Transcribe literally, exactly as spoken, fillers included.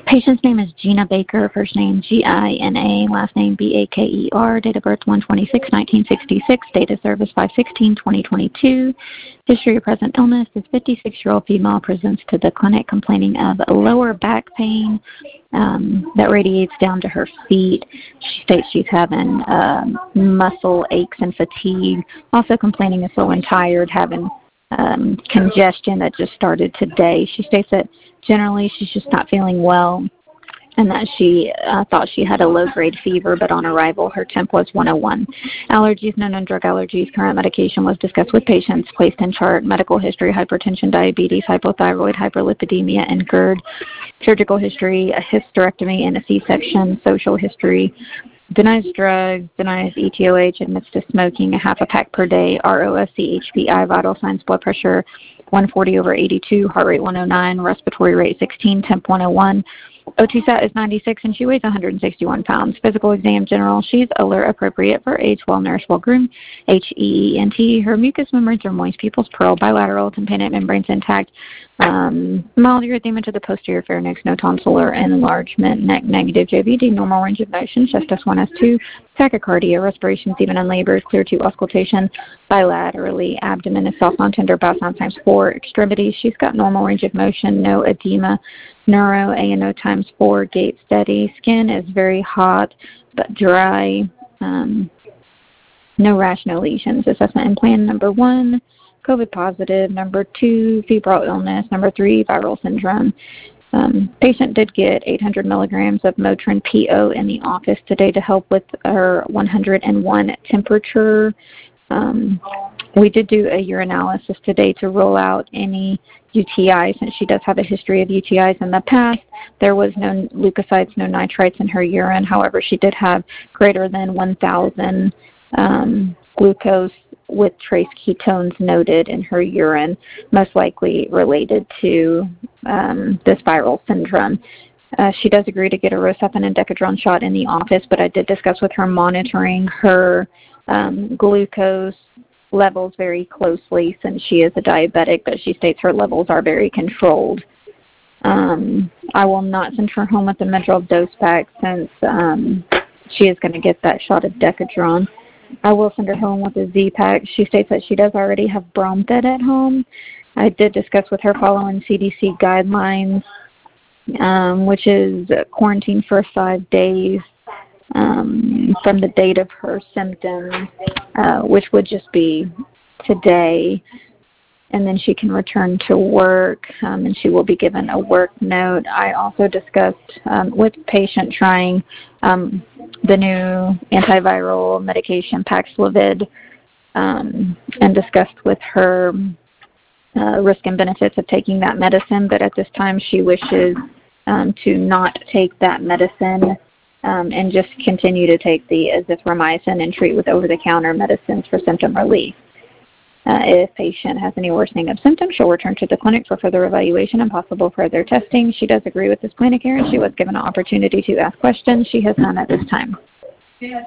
Patient's name is Gina Baker, first name G I N A, last name B A K E R, date of birth one twenty-six nineteen sixty-six, date of service five sixteen twenty twenty-two. History of present illness. This fifty-six-year-old female presents to the clinic complaining of lower back pain um, that radiates down to her feet. She states she's having um, muscle aches and fatigue, also complaining of feeling tired, having um, congestion that just started today. She states that generally she's just not feeling well, and that she uh, thought she had a low-grade fever, but on arrival her temp was one oh one. Allergies, no known drug allergies. Current medication was discussed with patients, placed in chart. Medical history, hypertension, diabetes, hypothyroid, hyperlipidemia, and GERD. Surgical history, a hysterectomy and a C-section. Social history, denies drugs, denies E T O H, admits to smoking, a half a pack per day. R O S C, H P I, vital signs, blood pressure one forty over eighty-two, heart rate one oh nine, respiratory rate sixteen, temp one oh one. O T SAT is ninety-six, and she weighs one hundred sixty-one pounds. Physical exam, general. She's alert, appropriate for age, well-nourished, well-groomed. H E E N T. Her mucous membranes are moist, pupils pearl, bilateral, tympanic membranes intact. Um, mild erythema to the posterior pharynx, no tonsillar enlargement, neck negative, J V D, normal range of motion, chest S one, S two, tachycardia, respirations even unlabored, clear to auscultation, bilaterally, abdomen is soft, non-tender, bowel sound times four, extremities, she's got normal range of motion, no edema, neuro, A N O times four, gait steady, skin is very hot but dry, um, no rash, no lesions. Assessment and plan number one, COVID positive. Number two, febrile illness. Number three, viral syndrome. Um, patient did get eight hundred milligrams of Motrin P O in the office today to help with her one hundred one temperature. Um, we did do a urinalysis today to rule out any U T I, since she does have a history of U T Is in the past. There was no leukocytes, no nitrites in her urine. However, she did have greater than one thousand um, glucose with trace ketones noted in her urine, most likely related to um, this viral syndrome. Uh, she does agree to get a Rocephin and Decadron shot in the office, but I did discuss with her monitoring her um, glucose levels very closely, since she is a diabetic, but she states her levels are very controlled. Um, I will not send her home with the Medrol dose pack, since um, she is going to get that shot of Decadron. I will send her home with a Z-Pack. She states that she does already have Bromfed at home. I did discuss with her following C D C guidelines, um, which is quarantine for five days um, from the date of her symptoms, uh, which would just be today. And then she can return to work, um, and she will be given a work note. I also discussed um, with the patient trying um, the new antiviral medication Paxlovid, um, and discussed with her uh, risk and benefits of taking that medicine, but at this time she wishes um, to not take that medicine um, and just continue to take the azithromycin and treat with over-the-counter medicines for symptom relief. Uh, if patient has any worsening of symptoms, she'll return to the clinic for further evaluation and possible further testing. She does agree with this plan of care, and she was given an opportunity to ask questions. She has none at this time.